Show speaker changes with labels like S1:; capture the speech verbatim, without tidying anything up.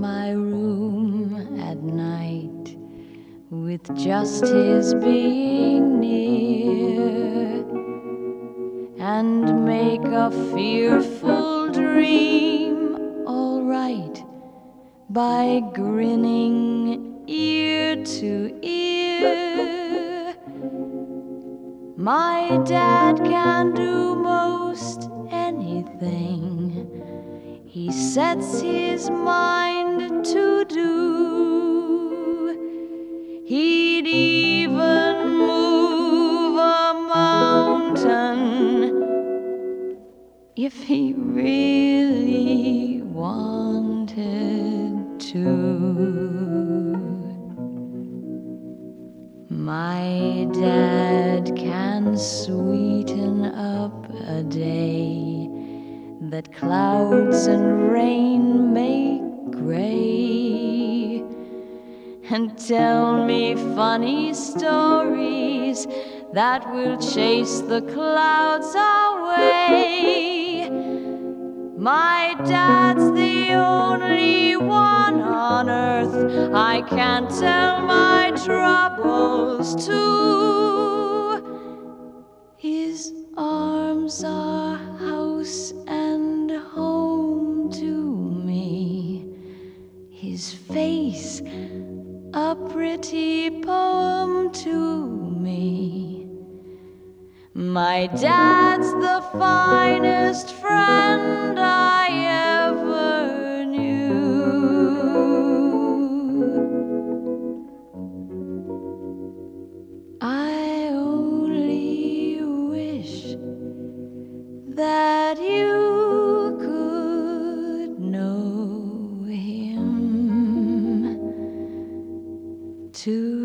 S1: my room at night with just his being near, and make a fearful dream all right by grinning ear to ear. My dad can do most anything he sets his mind to do. He'd even move a mountain if he really wanted to. My dad can sweeten up a day that clouds and rain make gray, and tell me funny stories that will chase the clouds away. My dad's the only one on earth I can tell my troubles to. His arms are house and home to me, his face a pretty poem to me. My dad's the finest friend I ever knew. I only wish that you could know him too.